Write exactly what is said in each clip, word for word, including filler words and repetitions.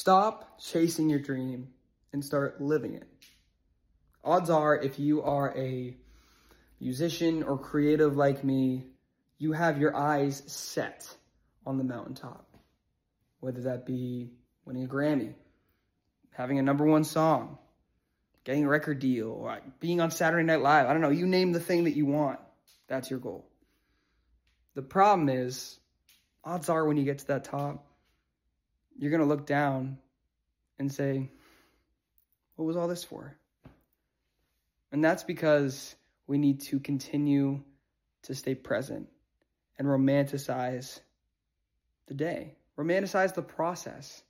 Stop chasing your dream and start living it. Odds are, if you are a musician or creative like me, you have your eyes set on the mountaintop. Whether that be winning a Grammy, having a number one song, getting a record deal, or being on Saturday Night Live. I don't know, you name the thing that you want. That's your goal. The problem is, odds are when you get to that top, you're going to look down and say, what was all this for? And that's because we need to continue to stay present and romanticize the day. Romanticize the process.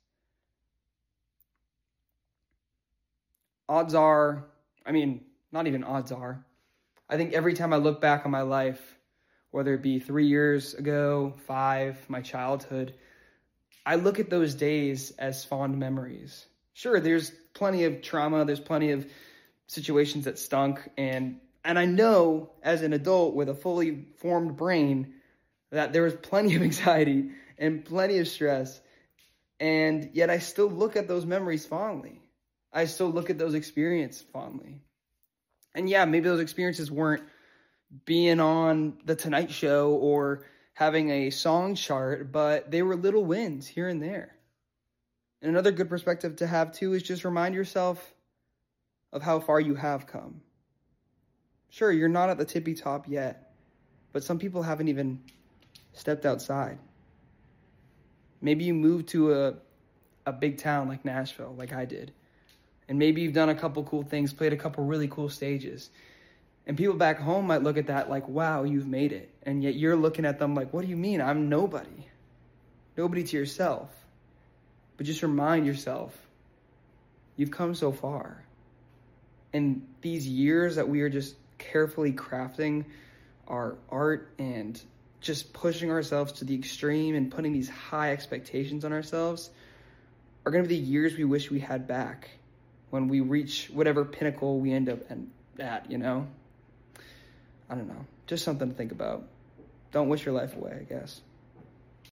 Odds are, I mean, not even odds are. I think every time I look back on my life, whether it be three years ago, five, my childhood, I look at those days as fond memories. Sure, there's plenty of trauma, there's plenty of situations that stunk, and and I know as an adult with a fully formed brain that there was plenty of anxiety and plenty of stress, and yet I still look at those memories fondly. I still look at those experiences fondly. And yeah, maybe those experiences weren't being on The Tonight Show or having a song chart, but they were little wins here and there. And another good perspective to have too is just remind yourself of how far you have come. Sure, you're not at the tippy top yet, but some people haven't even stepped outside. Maybe you moved to a, a big town like Nashville, like I did. And maybe you've done a couple cool things, played a couple really cool stages. And people back home might look at that like, wow, you've made it. And yet you're looking at them like, what do you mean? I'm nobody. Nobody to yourself. But just remind yourself, you've come so far. And these years that we are just carefully crafting our art and just pushing ourselves to the extreme and putting these high expectations on ourselves are going to be the years we wish we had back when we reach whatever pinnacle we end up at, you know? I don't know. Just something to think about. Don't wish your life away, I guess.